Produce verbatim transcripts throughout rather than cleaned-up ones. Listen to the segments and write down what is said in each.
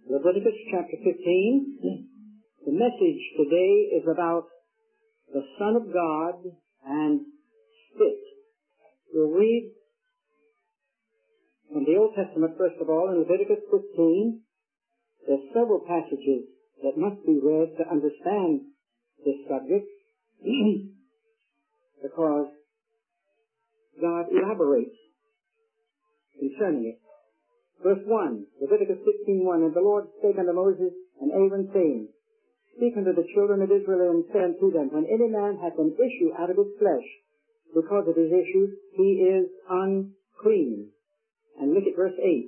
Leviticus chapter fifteen. The message today is about the Son of God and spit. We'll read from the Old Testament, first of all, in Leviticus fifteen. There's several passages that must be read to understand this subject because God elaborates concerning it. Verse one, Leviticus fifteen one, And the Lord spake unto Moses and Aaron, saying, Speak unto the children of Israel, and say unto them, When any man hath an issue out of his flesh, because of his issue, he is unclean. And look at verse eight.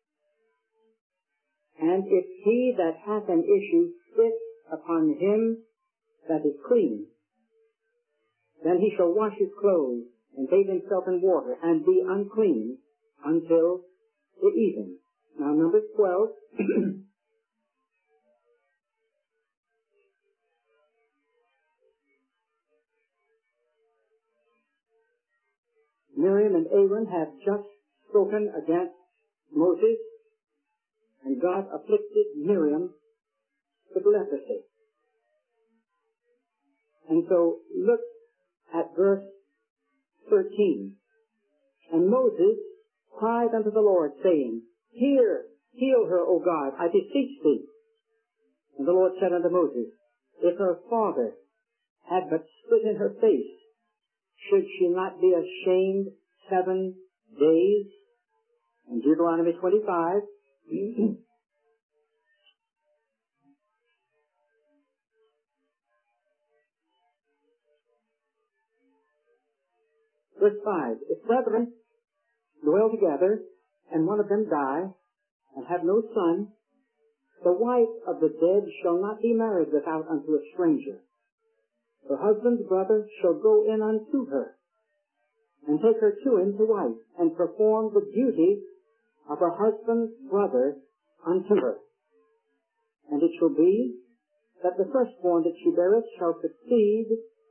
And if he that hath an issue spit upon him that is clean, then he shall wash his clothes, and bathe himself in water, and be unclean until the even. Now, Numbers twelve. Miriam and Aaron have just spoken against Moses, and God afflicted Miriam with leprosy. And so, look at verse thirteen. And Moses cried unto the Lord, saying, Hear, heal her, O God, I beseech thee. And the Lord said unto Moses, If her father had but spit in her face, should she not be ashamed seven days? In Deuteronomy twenty-five, verse five, If brethren dwell together, and one of them die, and have no son, the wife of the dead shall not be married without unto a stranger. Her husband's brother shall go in unto her, and take her to him to wife, and perform the duty of her husband's brother unto her. And it shall be that the firstborn that she beareth shall succeed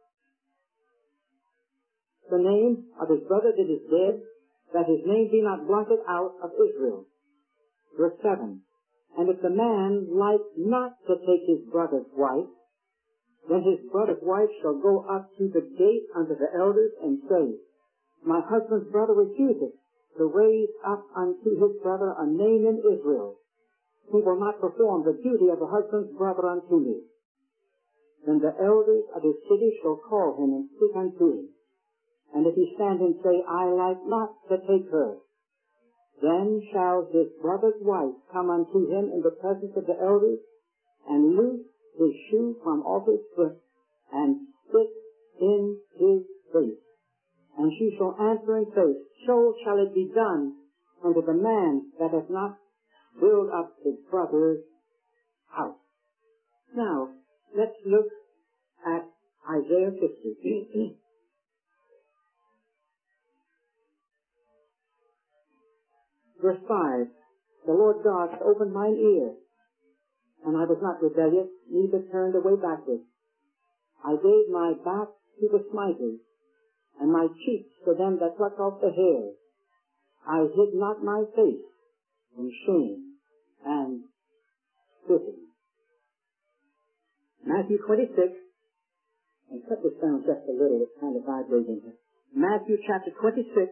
the name of his brother that is dead, that his name be not blotted out of Israel. Verse seven, And if the man like not to take his brother's wife, then his brother's wife shall go up to the gate unto the elders, and say, My husband's brother refuseth to raise up unto his brother a name in Israel. He will not perform the duty of a husband's brother unto me. Then the elders of his city shall call him, and speak unto him. And if he stand and say, I like not to take her, then shall his brother's wife come unto him in the presence of the elders, and loose his shoe from off his foot, and spit in his face. And she shall answer and say, So shall it be done unto the man that hath not built up his brother's house. Now, let's look at Isaiah fifty. Verse five, The Lord God hath opened mine ear, and I was not rebellious, neither turned away backward. I gave my back to the smiters, and my cheeks to them that pluck off the hair. I hid not my face from shame and spitting. Matthew twenty-six, and cut this down just a little, it's kind of vibrating here. Matthew chapter twenty-six,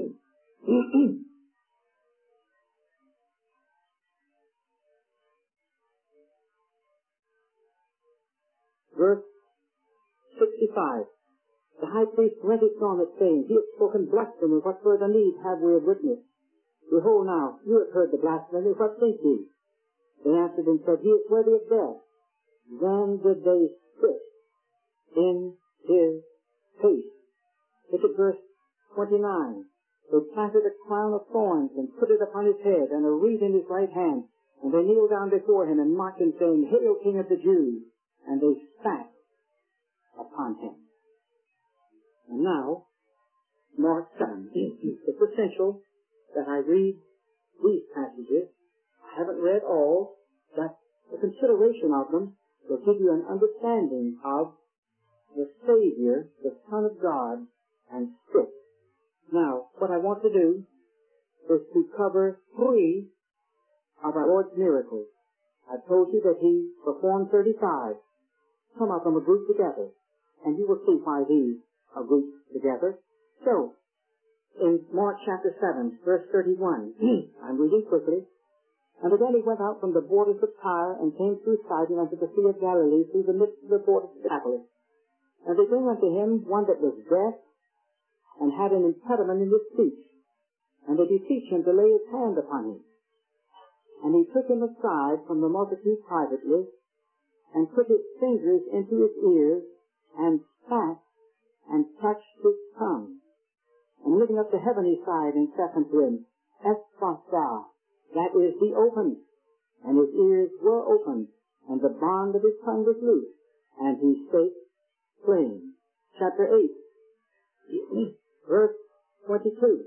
verse sixty-five. The high priest rent his garment, saying, He hath spoken blasphemy, what further need have we of witness? Behold now, you have heard the blasphemy, what think ye? They answered and said, He is worthy of death. Then did they spit in his face. Look at verse twenty-nine. They planted a crown of thorns, and put it upon his head, and a reed in his right hand. And they kneeled down before him, and mocked him, saying, Hail, King of the Jews! And they spat upon him. And now, Mark seven. It's essential that I read these passages. I haven't read all, but the consideration of them will give you an understanding of the Savior, the Son of God, and spit. Now, what I want to do is to cover three of our Lord's miracles. I've told you that he performed thirty-five. Some of them are grouped together, and you will see why these are grouped together. So, in Mark chapter seven, verse thirty-one, I'm reading quickly. And again he went out from the borders of Tyre and came through Sidon unto the Sea of Galilee through the midst of the borders of Decapolis. And they bring unto him one that was deaf and had an impediment in his speech. And they beseech him to lay his hand upon him. And he took him aside from the multitude privately and put his fingers into his ears and spat and touched his tongue. And looking up to heaven he sighed and said unto him, Ephphatha, that is, be opened. And his ears were opened, and the bond of his tongue was loosed, and he spake plain. Chapter eight, verse twenty-two.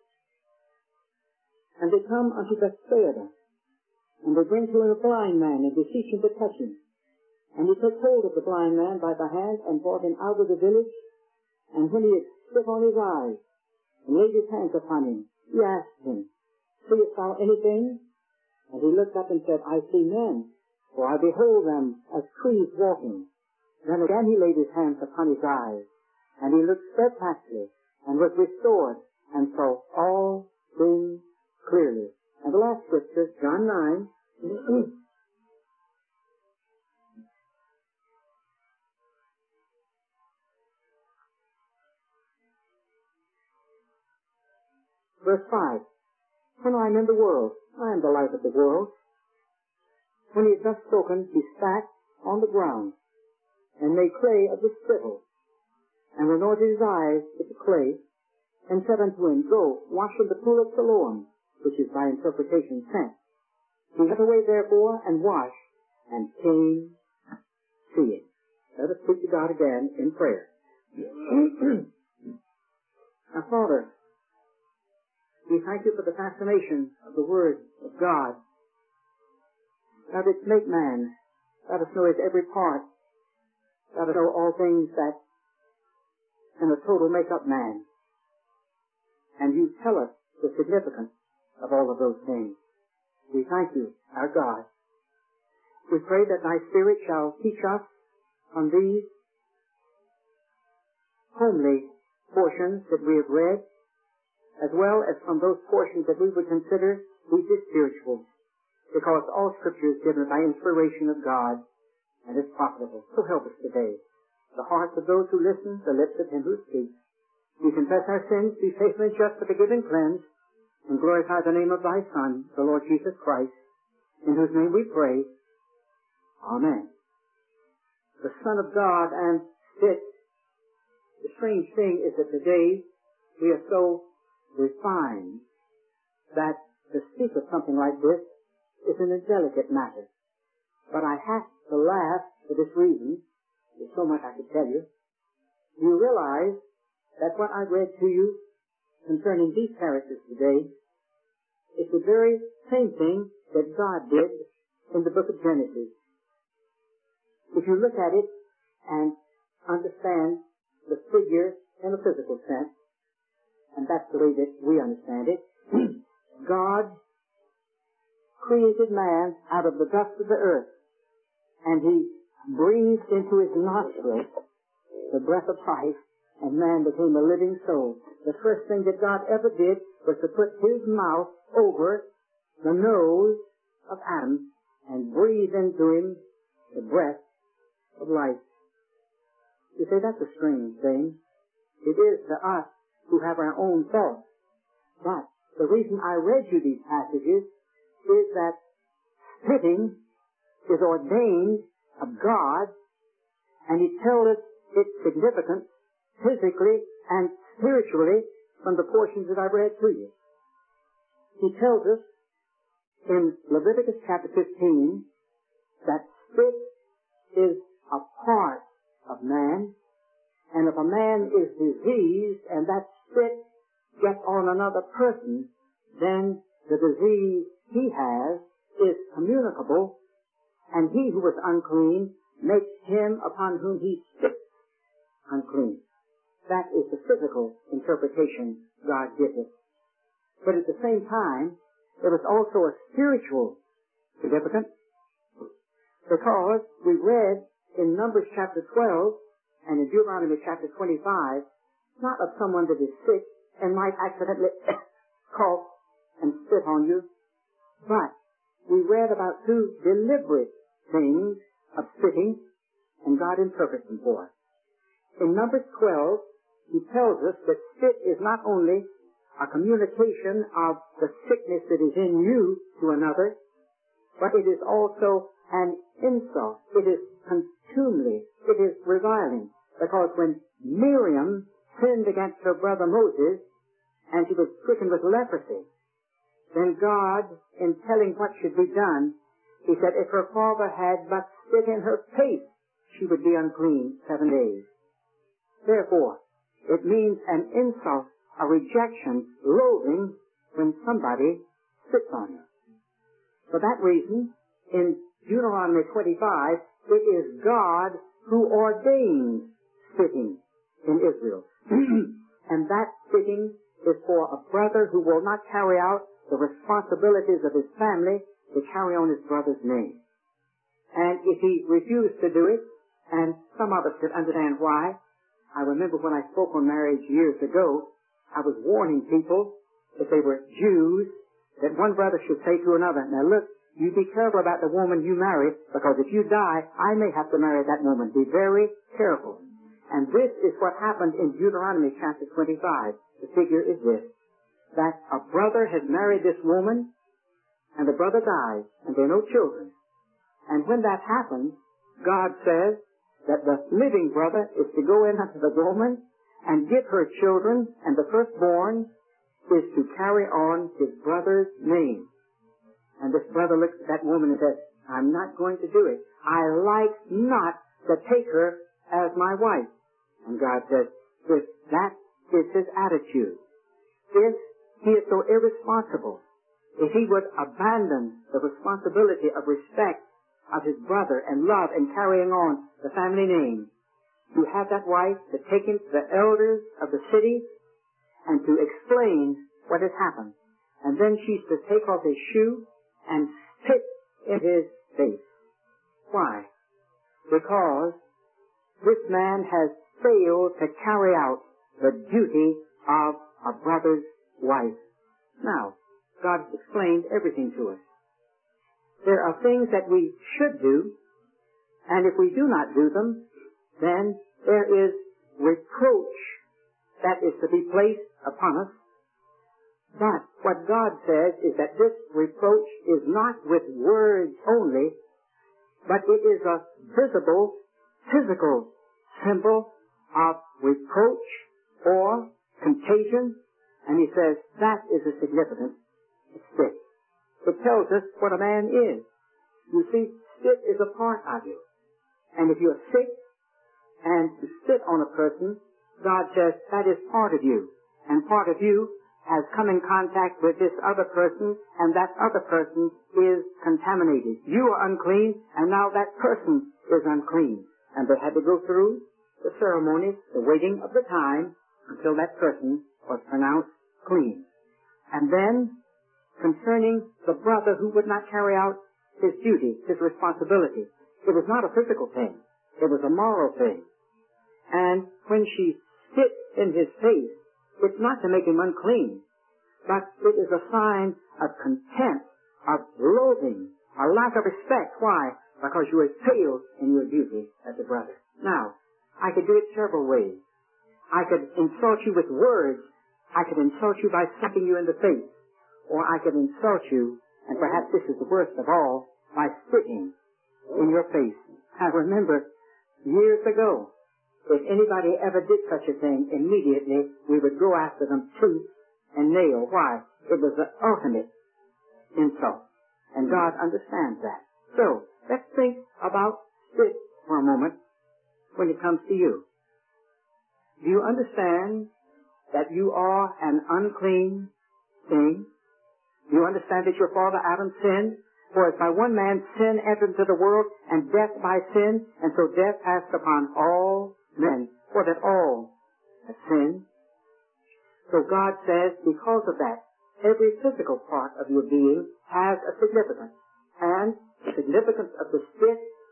And they come unto Bethsaida, and they bring to him a blind man, and beseech him to touch him. And he took hold of the blind man by the hand, and brought him out of the village. And when he had spit on his eyes, and laid his hands upon him, he asked him, Seest thou anything? And he looked up and said, I see men, for I behold them as trees walking. Then again he laid his hands upon his eyes, and he looked steadfastly, and was restored, and saw all things clearly. And the last scripture, John nine, verse five. When I am in the world, I am the light of the world. When he had thus spoken, he spat on the ground, and made clay of the spittle, and anointed his eyes with the clay, and said unto him, Go, wash in the pool of Siloam, which is by interpretation sent. He went away therefore, and washed, and came seeing. Let us speak to God again in prayer. Now, Father, we thank you for the fascination of the Word of God. Let it make man. Let us know its every part. Let us know all things that in a total make up man. And you tell us the significance of all of those things. We thank you, our God. We pray that thy Spirit shall teach us on these homely portions that we have read, as well as from those portions that we would consider deeply spiritual, because all Scripture is given by inspiration of God and is profitable. So help us today. The hearts of those who listen, the lips of him who speaks. We confess our sins, be faithful and just to forgive and cleanse, and glorify the name of thy Son, the Lord Jesus Christ, in whose name we pray. Amen. The Son of God and spit. The strange thing is that today we are so refined that to speak of something like this is an indelicate matter. But I have to laugh for this reason. There's so much I could tell you. You realize that what I read to you concerning these characters today is the very same thing that God did in the book of Genesis. If you look at it and understand the figure in a physical sense, and that's the way that we understand it, God created man out of the dust of the earth, and he breathed into his nostrils the breath of life, and man became a living soul. The first thing that God ever did was to put his mouth over the nose of Adam and breathe into him the breath of life. You say, that's a strange thing. It is to us who have our own thoughts. But the reason I read you these passages is that spitting is ordained of God, and he tells us its significance physically and spiritually from the portions that I've read to you. He tells us in Leviticus chapter fifteen that spit is a part of man, and if a man is diseased and that spit gets on another person, then the disease he has is communicable, and he who is unclean makes him upon whom he spits unclean. That is the physical interpretation God gives us. But at the same time, there is also a spiritual significance, Because we read in Numbers chapter twelve and in Deuteronomy chapter twenty-five, not of someone that is sick and might accidentally cough and spit on you, but we read about two deliberate things of spitting, and God interprets them for us. In Numbers twelve, he tells us that spit is not only a communication of the sickness that is in you to another, but it is also an insult. It is contumely. It is reviling. Because when Miriam sinned against her brother Moses, and she was stricken with leprosy, then God, in telling what should be done, he said if her father had but spit in her face, she would be unclean seven days. Therefore, it means an insult, a rejection, loathing, when somebody spits on you. For that reason, in Deuteronomy twenty-five, it is God who ordains spitting in Israel. And that spitting is for a brother who will not carry out the responsibilities of his family to carry on his brother's name. And if he refused to do it, and some of us could understand why, I remember when I spoke on marriage years ago, I was warning people, if they were Jews, that one brother should say to another, now look, you be careful about the woman you marry, because if you die, I may have to marry that woman. Be very careful. And this is what happened in Deuteronomy chapter twenty-five. The figure is this, that a brother has married this woman, and the brother dies, and there are no children. And when that happens, God says that the living brother is to go in unto the woman and give her children, and the firstborn is to carry on his brother's name. And this brother looks at that woman and says, I'm not going to do it. I like not to take her as my wife. And God says, if that is his attitude, if he is so irresponsible, if he would abandon the responsibility of respect of his brother and love and carrying on the family name, to have that wife to take him to the elders of the city and to explain what has happened. And then she's to take off his shoe and spit in his face. Why? Because this man has failed to carry out the duty of a brother's wife. Now, God has explained everything to us. There are things that we should do, and if we do not do them, then there is reproach that is to be placed upon us. But what God says is that this reproach is not with words only, but it is a visible, physical symbol of reproach or contagion. And he says that is the significance of spit. It tells us what a man is. You see, spit is a part of you. And if you're sick and you spit on a person, God says that is part of you. And part of you has come in contact with this other person, and that other person is contaminated. You are unclean, and now that person is unclean. And they had to go through the ceremony, the waiting of the time, until that person was pronounced clean. And then, concerning the brother who would not carry out his duty, his responsibility, it was not a physical thing. It was a moral thing. And when she spit in his face, it's not to make him unclean, but it is a sign of contempt, of loathing, a lack of respect. Why? Because you have failed in your duty as a brother. Now, I could do it several ways. I could insult you with words. I could insult you by slapping you in the face. Or I could insult you, and perhaps this is the worst of all, by spitting in your face. I remember years ago, if anybody ever did such a thing, immediately we would go after them tooth and nail. Why? It was the ultimate insult. And God understands that. So, let's think about spit for a moment when it comes to you. Do you understand that you are an unclean thing? Do you understand that your father Adam sinned? For as by one man sin entered into the world, and death by sin, and so death passed upon all men, for that all have sinned. So God says, because of that, every physical part of your being has a significance. And the significance of the spit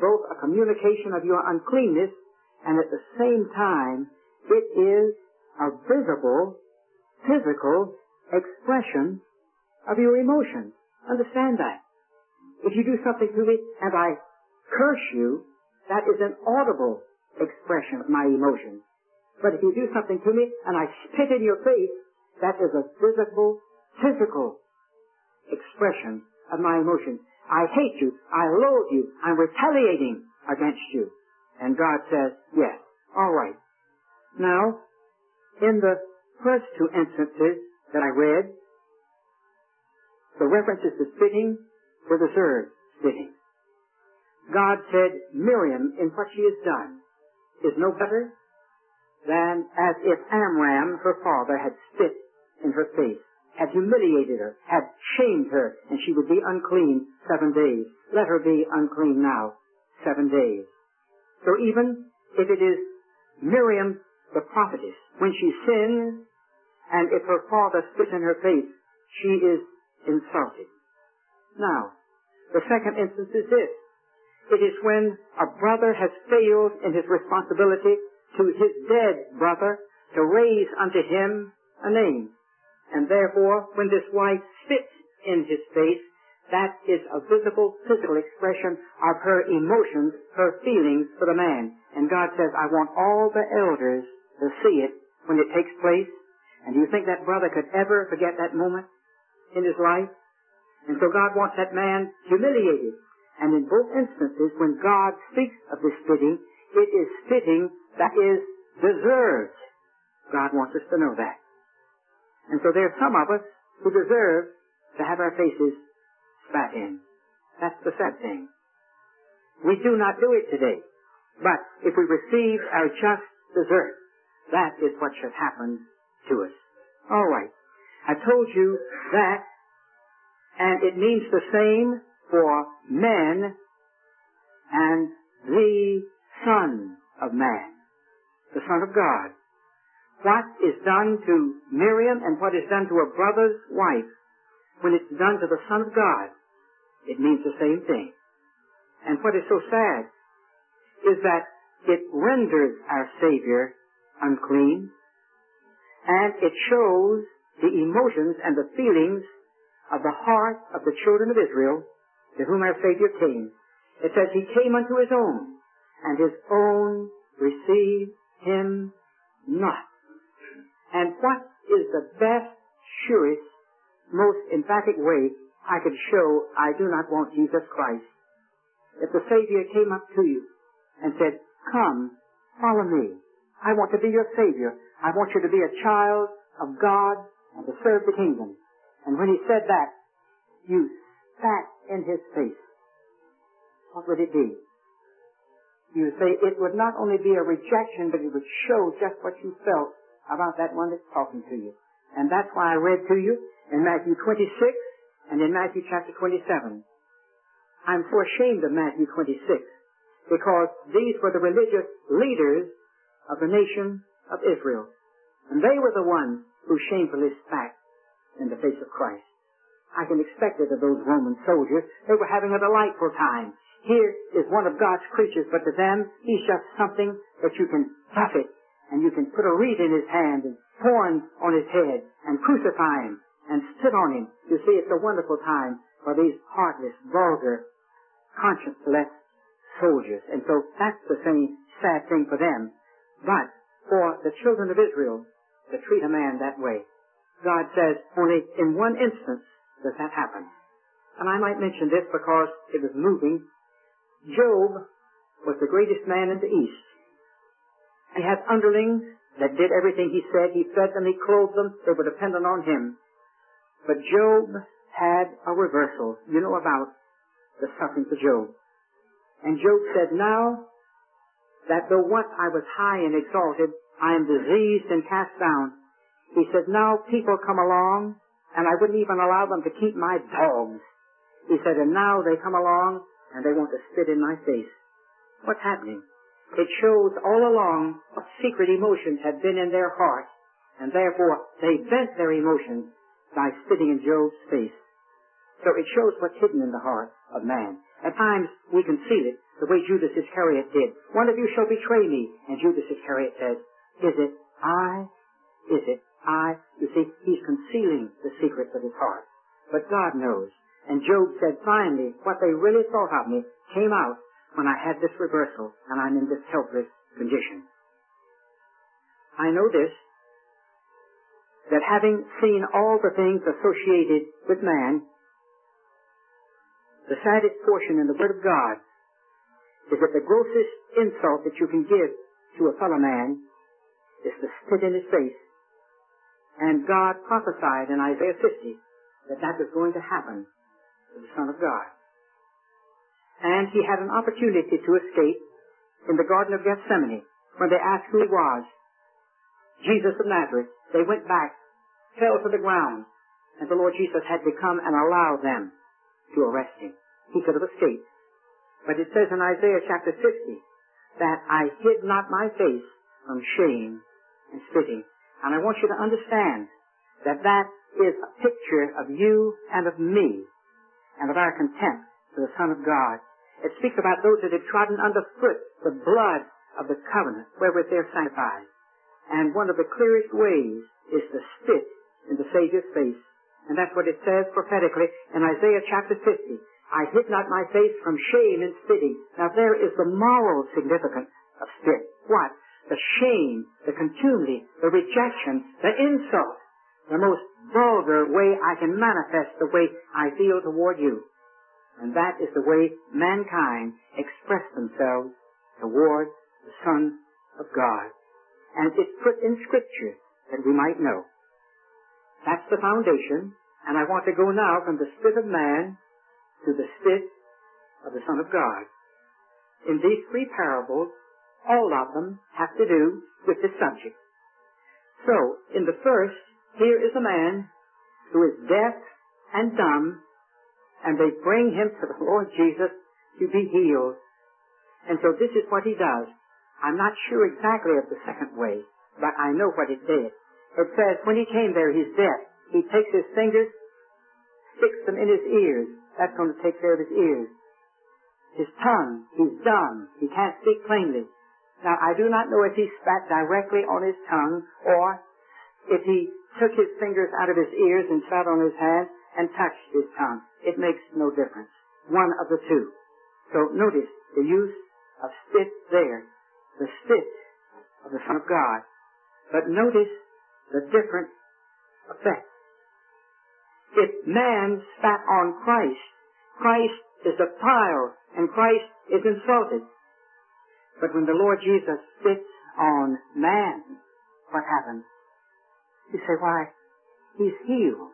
both a communication of your uncleanness, and at the same time, it is a visible, physical expression of your emotions. Understand that. If you do something to me and I curse you, that is an audible expression of my emotions. But if you do something to me and I spit in your face, that is a physical, physical expression of my emotions. I hate you. I loathe you. I'm retaliating against you. And God says, yes, all right. Now, in the first two instances that I read, the references to spitting were deserved spitting. God said, Miriam, in what she has done, is no better than as if Amram, her father, had spit in her face, had humiliated her, had shamed her, and she would be unclean seven days. Let her be unclean now, seven days. So even if it is Miriam, the prophetess, when she sins, and if her father spits in her face, she is insulted. Now, the second instance is this. It is when a brother has failed in his responsibility to his dead brother to raise unto him a name. And therefore, when this wife spits in his face, that is a visible, physical expression of her emotions, her feelings for the man. And God says, I want all the elders to see it when it takes place. And do you think that brother could ever forget that moment in his life? And so God wants that man humiliated. And in both instances, when God speaks of this spitting, it is spitting that is deserved. God wants us to know that. And so there are some of us who deserve to have our faces spat in. That's the sad thing. We do not do it today. But if we receive our just desert, that is what should happen to us. All right. I told you that, and it means the same for men and the Son of Man, the Son of God. What is done to Miriam and what is done to a brother's wife, when it's done to the Son of God, it means the same thing. And what is so sad is that it renders our Savior unclean, and it shows the emotions and the feelings of the heart of the children of Israel to whom our Savior came. It says he came unto his own, and his own received him not. And what is the best, surest, most emphatic way I could show I do not want Jesus Christ? If the Savior came up to you and said, come, follow me. I want to be your Savior. I want you to be a child of God and to serve the kingdom. And when he said that, you spat in his face. What would it be? You would say it would not only be a rejection, but it would show just what you felt about that one that's talking to you. And that's why I read to you in Matthew twenty-six and in Matthew chapter twenty-seven. I'm so ashamed of Matthew twenty-six because these were the religious leaders of the nation of Israel. And they were the ones who shamefully spat in the face of Christ. I can expect it of those Roman soldiers. They were having a delightful time. Here is one of God's creatures, but to them, he's just something that you can buffet, and you can put a reed in his hand and thorns on his head and crucify him and spit on him. You see, it's a wonderful time for these heartless, vulgar, conscienceless soldiers. And so that's the same sad thing for them. But for the children of Israel to treat a man that way, God says only in one instance does that happen. And I might mention this because it was moving. Job was the greatest man in the East. He had underlings that did everything he said. He fed them, he clothed them. They were dependent on him. But Job had a reversal. You know about the sufferings of Job. And Job said, now that though once I was high and exalted, I am diseased and cast down. He said, now people come along, and I wouldn't even allow them to keep my dogs. He said, and now they come along, and they want to spit in my face. What's happening? It shows all along what secret emotions had been in their heart, and therefore they vent their emotions by spitting in Job's face. So it shows what's hidden in the heart of man. At times we conceal it, the way Judas Iscariot did. One of you shall betray me. And Judas Iscariot says, is it I? Is it I? You see, he's concealing the secrets of his heart. But God knows. And Job said, finally, what they really thought of me came out when I had this reversal, and I'm in this helpless condition. I know this, that having seen all the things associated with man, the saddest portion in the Word of God is that the grossest insult that you can give to a fellow man is to spit in his face. And God prophesied in Isaiah fifty that that was going to happen to the Son of God. And he had an opportunity to escape in the Garden of Gethsemane when they asked who he was. Jesus of Nazareth. They went back, fell to the ground, and the Lord Jesus had to come and allow them to arrest him. He could have escaped. But it says in Isaiah chapter fifty that I hid not my face from shame and spitting. And I want you to understand that that is a picture of you and of me and of our contempt for the Son of God. It speaks about those that have trodden underfoot the blood of the covenant wherewith they're sanctified. And one of the clearest ways is to spit in the Savior's face. And that's what it says prophetically in Isaiah chapter fifty. I hid not my face from shame and spitting. Now there is the moral significance of spit. What? The shame, the contumely, the rejection, the insult. The most vulgar way I can manifest the way I feel toward you. And that is the way mankind express themselves toward the Son of God. And it's put in Scripture that we might know. That's the foundation. And I want to go now from the spit of man to the spit of the Son of God. In these three parables, all of them have to do with this subject. So, in the first, here is a man who is deaf and dumb, and they bring him to the Lord Jesus to be healed. And so this is what he does. I'm not sure exactly of the second way, but I know what it did. It says, when he came there, he's deaf. He takes his fingers, sticks them in his ears. That's going to take care of his ears. His tongue, he's dumb. He can't speak plainly. Now, I do not know if he spat directly on his tongue or if he took his fingers out of his ears and spat on his hands and touched his tongue. It makes no difference. One of the two. So notice the use of spit there. The spit of the Son of God. But notice the different effect. If man spat on Christ, Christ is defiled and Christ is insulted. But when the Lord Jesus spits on man, what happens? You say, why? He's healed.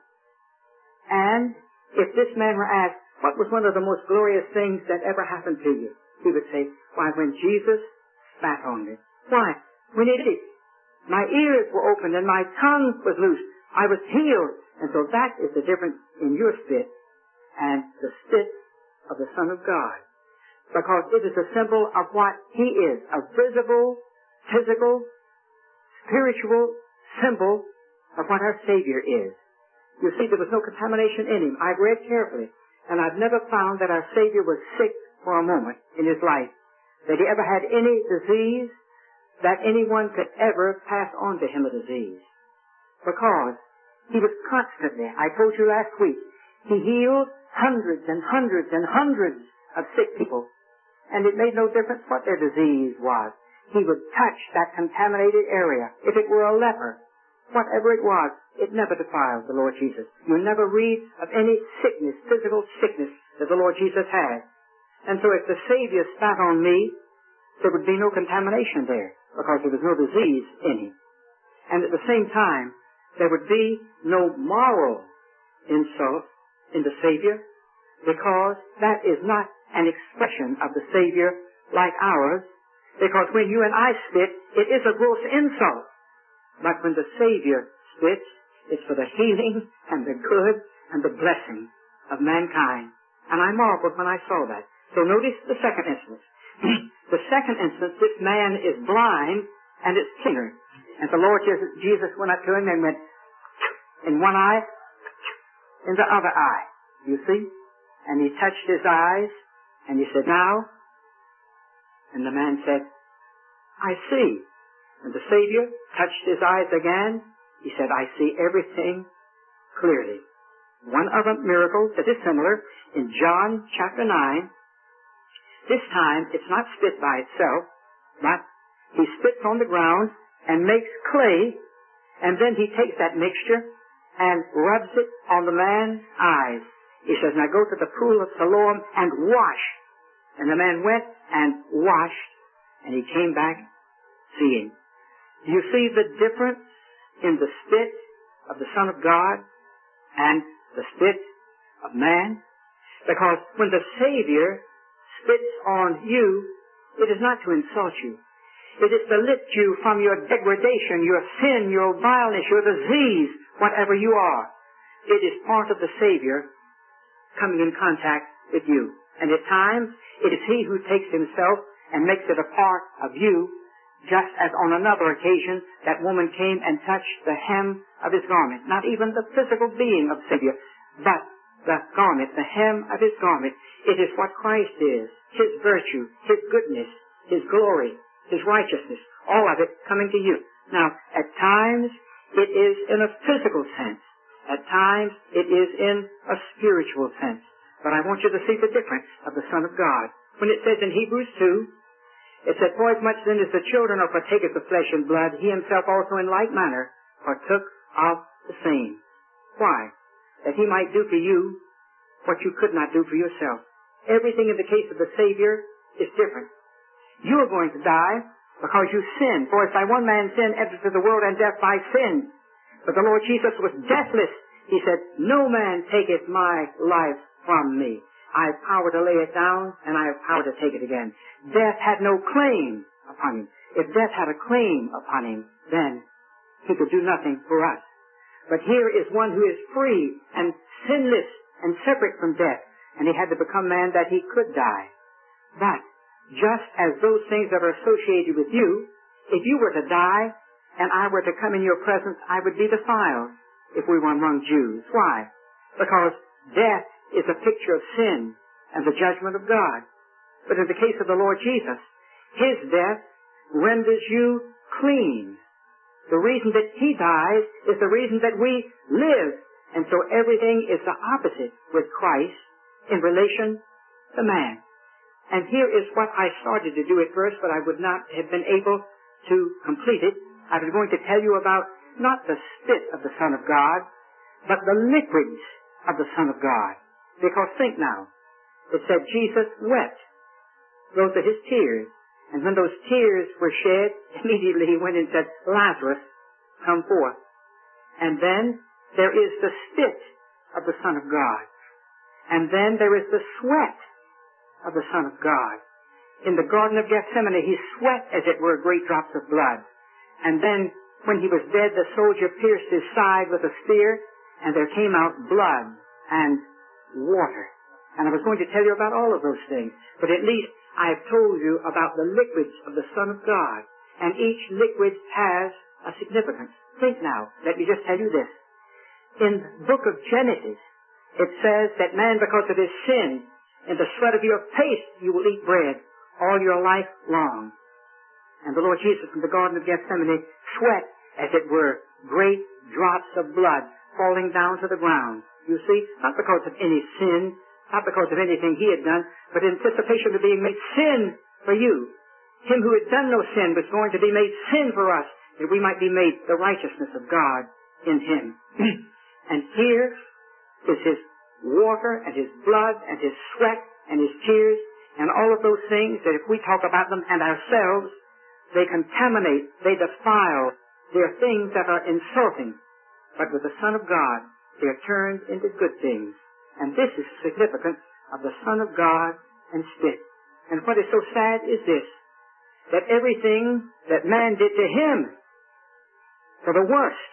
And if this man were asked, what was one of the most glorious things that ever happened to you? He would say, why, when Jesus spat on me. Why? When he did it, my ears were opened and my tongue was loosed. I was healed. And so that is the difference in your spit and the spit of the Son of God. Because it is a symbol of what he is, a visible, physical, spiritual symbol of what our Savior is. You see, there was no contamination in him. I've read carefully, and I've never found that our Savior was sick for a moment in his life, that he ever had any disease, that anyone could ever pass on to him a disease. Because he was constantly, I told you last week, he healed hundreds and hundreds and hundreds of sick people. And it made no difference what their disease was. He would touch that contaminated area. If it were a leper, whatever it was, it never defiled the Lord Jesus. You never read of any sickness, physical sickness, that the Lord Jesus had. And so if the Savior spat on me, there would be no contamination there, because there was no disease in him. And at the same time, there would be no moral insult in the Savior, because that is not an expression of the Savior like ours, because when you and I spit, it is a gross insult. But when the Savior spits, it's for the healing and the good and the blessing of mankind. And I marveled when I saw that. So notice the second instance. The second instance, this man is blind and it's finger. And the Lord Jesus went up to him and went in one eye, in the other eye. You see? And he touched his eyes, And he said, now? And the man said, I see. And the Savior touched his eyes again. He said, I see everything clearly. One other miracle that is similar in John chapter nine. This time, it's not spit by itself, but he spits on the ground and makes clay, and then he takes that mixture and rubs it on the man's eyes. He says, now go to the pool of Siloam and wash. And the man went and washed, and he came back seeing. Do you see the difference in the spit of the Son of God and the spit of man? Because when the Savior spits on you, it is not to insult you. It is to lift you from your degradation, your sin, your vileness, your disease, whatever you are. It is part of the Savior coming in contact with you. And at times, it is He who takes Himself and makes it a part of you, just as on another occasion, that woman came and touched the hem of His garment. Not even the physical being of Savior, but the garment, the hem of His garment. It is what Christ is, His virtue, His goodness, His glory, His righteousness, all of it coming to you. Now, at times, it is in a physical sense. At times, it is in a spiritual sense. But I want you to see the difference of the Son of God. When it says in Hebrews two, it said, for as much then as the children are partakers of flesh and blood, He Himself also in like manner partook of the same. Why? That He might do for you what you could not do for yourself. Everything in the case of the Savior is different. You are going to die because you sinned. For as by one man sin entered into the world, and death by sin. But the Lord Jesus was deathless. He said, no man taketh my life from me. I have power to lay it down, and I have power to take it again. Death had no claim upon Him. If death had a claim upon Him, then He could do nothing for us. But here is one who is free and sinless and separate from death, and He had to become man that He could die. But just as those things that are associated with you, if you were to die and I were to come in your presence, I would be defiled if we were among Jews. Why? Because death is a picture of sin and the judgment of God. But in the case of the Lord Jesus, His death renders you clean. The reason that He dies is the reason that we live. And so everything is the opposite with Christ in relation to man. And here is what I started to do at first, but I would not have been able to complete it. I was going to tell you about not the spit of the Son of God, but the liquids of the Son of God. Because think now, it said Jesus wept. Those are His tears. And when those tears were shed, immediately He went and said, Lazarus, come forth. And then there is the spit of the Son of God. And then there is the sweat of the Son of God. In the Garden of Gethsemane, He sweat, as it were, great drops of blood. And then, when He was dead, the soldier pierced His side with a spear, and there came out blood and water. And I was going to tell you about all of those things, but at least I have told you about the liquids of the Son of God. And each liquid has a significance. Think now, let me just tell you this. In the book of Genesis, it says that man, because of his sin, in the sweat of your face you will eat bread all your life long. And the Lord Jesus in the Garden of Gethsemane sweat, as it were, great drops of blood falling down to the ground. You see, not because of any sin, not because of anything He had done, but in anticipation of being made sin for you. Him who had done no sin was going to be made sin for us, that we might be made the righteousness of God in Him. And here is His water and His blood and His sweat and His tears and all of those things that if we talk about them and ourselves, they contaminate, they defile. They're things that are insulting. But with the Son of God, they're turned into good things. And this is the significance of the Son of God and spit. And what is so sad is this, that everything that man did to Him for the worst,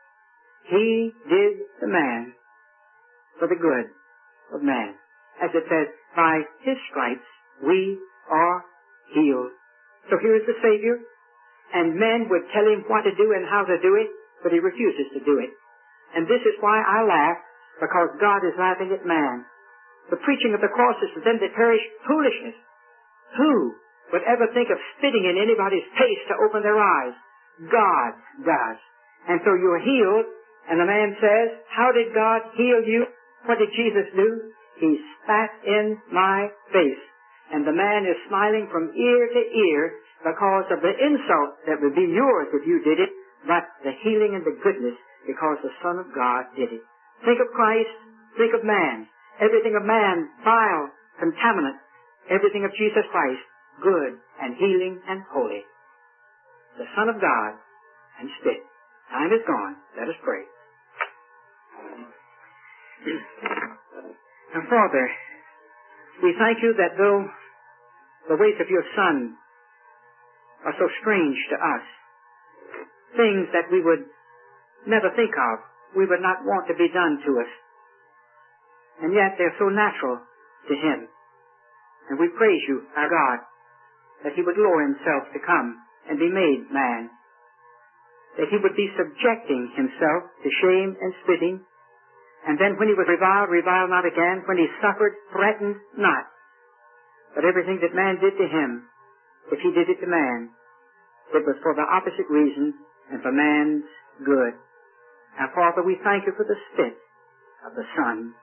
He did to man for the good of man. As it says, by His stripes we are healed. So here is the Savior, and men would tell Him what to do and how to do it, but He refuses to do it. And this is why I laugh, because God is laughing at man. The preaching of the cross is to them that perish foolishness. Who would ever think of spitting in anybody's face to open their eyes? God does. And so you're healed, and the man says, how did God heal you? What did Jesus do? He spat in my face. And the man is smiling from ear to ear because of the insult that would be yours if you did it, but the healing and the goodness because the Son of God did it. Think of Christ, think of man. Everything of man, vile, contaminant. Everything of Jesus Christ, good and healing and holy. The Son of God and spit. Time is gone. Let us pray. Now, Father, we thank you that though the ways of your Son are so strange to us, things that we would never think of, we would not want to be done to us, and yet they're so natural to Him. And we praise you, our God, that He would lower Himself to come and be made man, that He would be subjecting Himself to shame and spitting, and then when He was reviled, reviled not again, when He suffered, threatened not. But everything that man did to Him, if He did it to man, it was for the opposite reason and for man's good. Now, Father, we thank you for the spit of the Son.